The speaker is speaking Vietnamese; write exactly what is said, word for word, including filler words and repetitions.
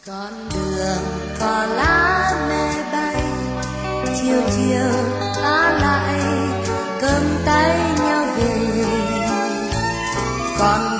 Con đường cỏ lá mê bay, chiều chiều ta lại cầm tay nhau về. Con